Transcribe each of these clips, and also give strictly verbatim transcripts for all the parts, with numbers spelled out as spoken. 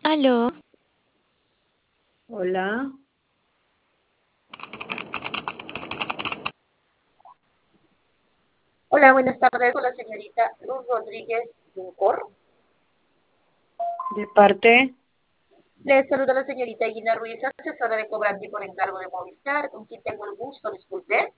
Aló, Hola, Hola, buenas tardes con la señorita Luz Rodríguez Duncor. de parte Le saluda la señorita Gina Ruiz, asesora de cobrante por encargo de Movistar, con quien tengo el gusto, disculpe.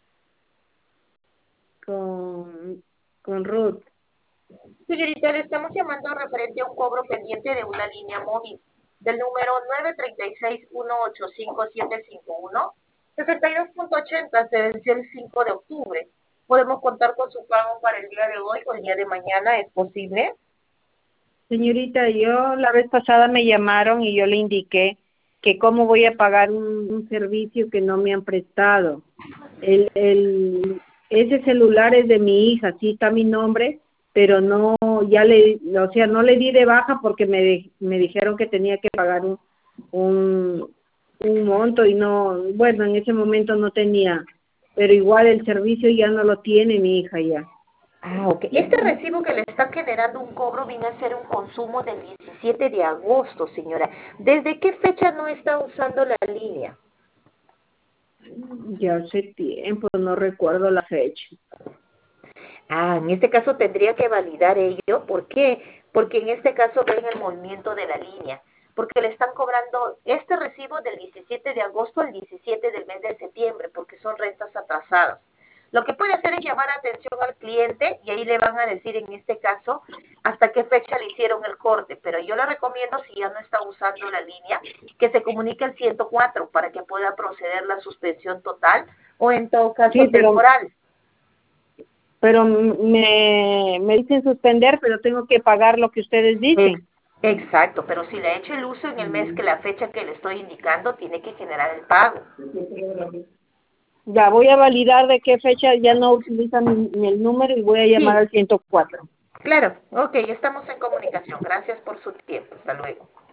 con, con Ruth. Señorita, le estamos llamando referente a un cobro pendiente de una línea móvil del número nueve tres seis uno ocho cinco siete cinco uno. sesenta y dos punto ochenta se venció el cinco de octubre. ¿Podemos contar con su pago para el día de hoy o el día de mañana? ¿Es posible? Señorita, yo la vez pasada me llamaron y yo le indiqué que cómo voy a pagar un, un servicio que no me han prestado. El, el, ese celular es de mi hija, sí está mi nombre, pero no, ya le, o sea, no le di de baja porque me, di- me dijeron que tenía que pagar un, un, un monto y no, bueno, en ese momento no tenía, pero igual el servicio ya no lo tiene mi hija ya. Ah, ok. Este recibo que le está generando un cobro viene a ser un consumo del diecisiete de agosto, señora. ¿Desde qué fecha no está usando la línea? Ya hace tiempo, no recuerdo la fecha. Ah, en este caso tendría que validar ello. ¿Por qué? Porque en este caso ven el movimiento de la línea. Porque le están cobrando este recibo del diecisiete de agosto al diecisiete del mes de septiembre, porque son rentas atrasadas. Lo que puede hacer es llamar atención al cliente y ahí le van a decir en este caso hasta qué fecha le hicieron el corte. Pero yo le recomiendo, si ya no está usando la línea, que se comunique al ciento cuatro para que pueda proceder la suspensión total o en todo Sí, caso pero, temporal. pero me, me dicen suspender, pero tengo que pagar lo que ustedes dicen. Ex- exacto, pero si le echo el uso en el mes que Mm. la fecha que le estoy indicando, tiene que generar el pago. Ya voy a validar de qué fecha ya no utilizan mi, mi el número y voy a llamar Sí, al ciento cuatro. claro. Ok, estamos en comunicación. Gracias por su tiempo. Hasta luego.